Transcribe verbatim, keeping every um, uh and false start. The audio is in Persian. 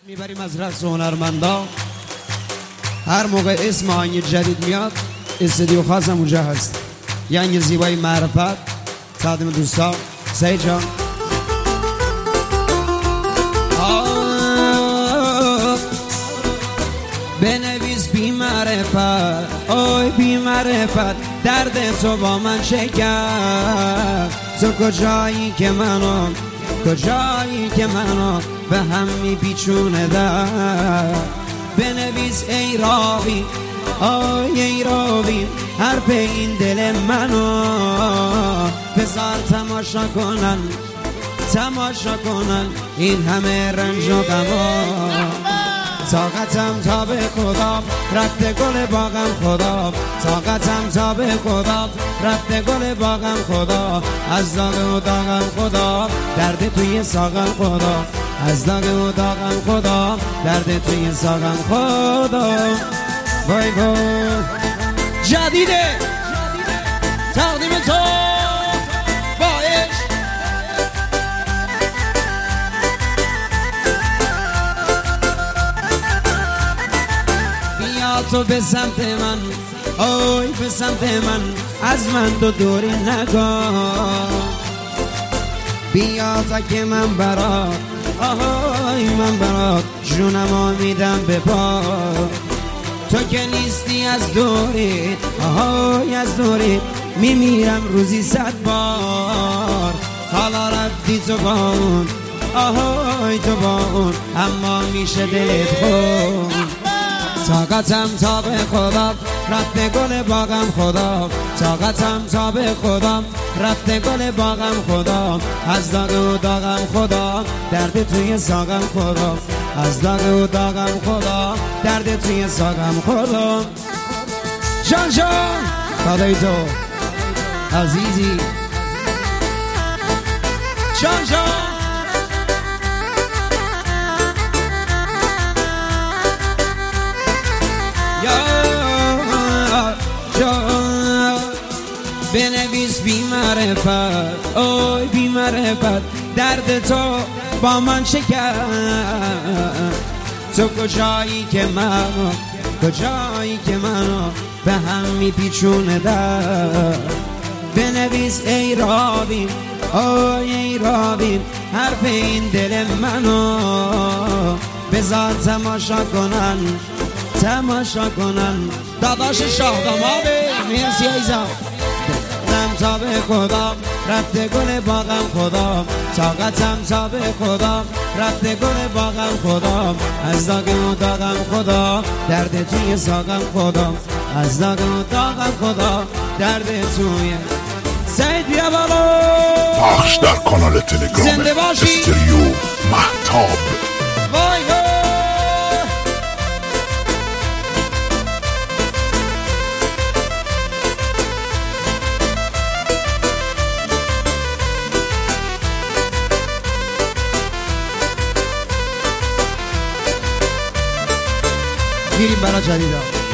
میبریم از رقص هنرمندا. هر موقع اسم آهنگ جدید میاد استودیو خاص هم اونجا هست. یعنی زیبایی معرفت تقدیم دوستا. سعید جان بنویس بی معرفت، اوی بی معرفت، درد تو با من شکر. تو کجایی که منو، کجایی که منو به هم میپیچونه در. بنویس ای راوی، آی ای راوی، حرف این دل منو بذار تماشا کنن، تماشا کنن این همه رنج و غما. طاقتم تا به خدا رفته گل باغم خدا، طاقتم تا به خدا رفته گل باغم خدا. از داغ و داغم خدا، درد توی ساغم خدا. از داغ و داغم خدا، درد توی ساغم خدا. وای وای جدیده تقدیم تو باعث. بیا تو به سمت من، اوی به سمت من، از من دو دوری نگاه. بیا تا که من برات، آهای من برات جونمو میدم به پا. تو که نیستی از دوری، آهای از دوری میمیرم روزی صد بار. حالا رفتی تو با اون، آهای تو با اون، اما میشه دلت خون. طاقتم تا به خدا رفته گل باغم خدا، طاقتم تا به خدا رفته گل باغم خدا. از داغ و داغم خدا، درد توی ساغم خدا. از داغ و داغم خدا، درد توی ساغم خدا. جان جان فدای تو عزیزی، جان جان بنویس بی معرفت، اوی بی معرفت، درد تو با من شکر. تو کجایی که منو، کجایی که منو به هم میپیچونه در. بنویس ای راوی، اوی ای راوی، حرف این دل منو بذار تماشا کنن، تماشا کنن. داداش شاه داماده مرسی ایزا. تا به خدا رفته گل باغم خدا، طاقتم تا به خدا رفته گل باغم خدا. از داغ و داغم خدا، درد توی ساغم خدا. از داغ و داغم خدا، درد توی. سعید بیا بالا. پخش در کانال تلگرام استریو مهتاب. وای وای میریم برای جدیدا.